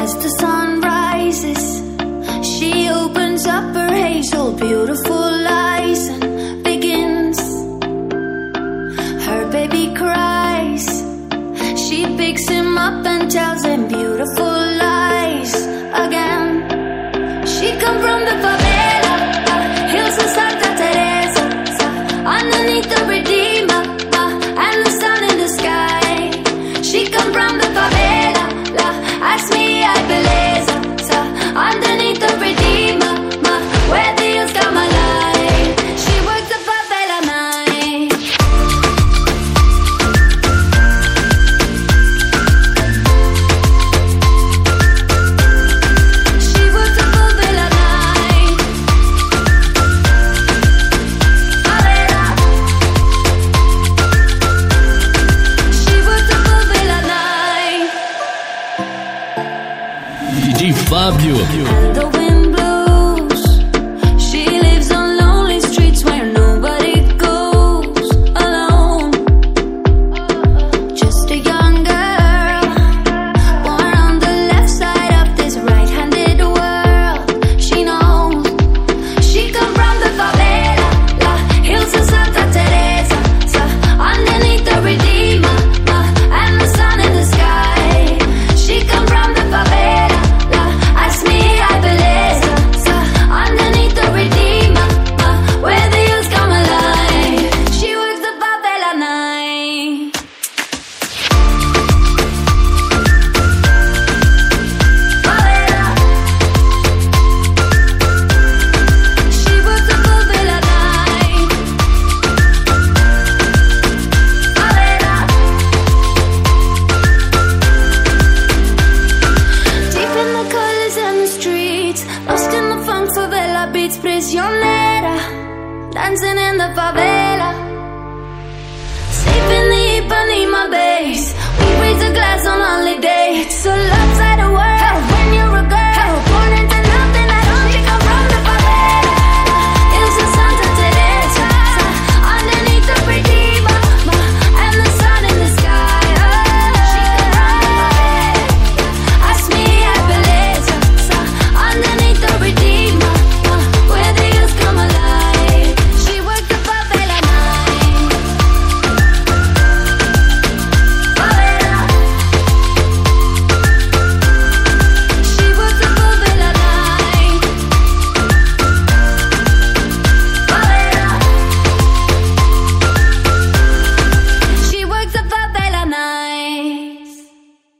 As the sun rises, she opens up her hazel, beautiful eyes and begins. Her baby cries. She picks him up and tells him beautiful lies again. She come from the favela, hills of Santa Teresa, underneath the Redeemer, and the sun in the sky. She come from the favela, ask me I belleza, underneath the Redeemer, where the hills come alive. She works the favela night. She works the favela night. Favela. She works the favela night. DJ Fábio. The wind blows. She lives on lonely streets where nobody goes alone. Just a young girl, born on the left side of this right-handed world. She knows. She come from the favela, hills of Santa Teresa, underneath the Redeemer, and the sun in the sky. She come from the favela, ask me I belleza, underneath the Redeemer, where the hills come alive. She works the favela night. Favela. She works the favela night. Favela. Deep in the colors and the streets, lost in the funk, favela beats, prisionera, dancing in the favela, sleep in the Ipanema base,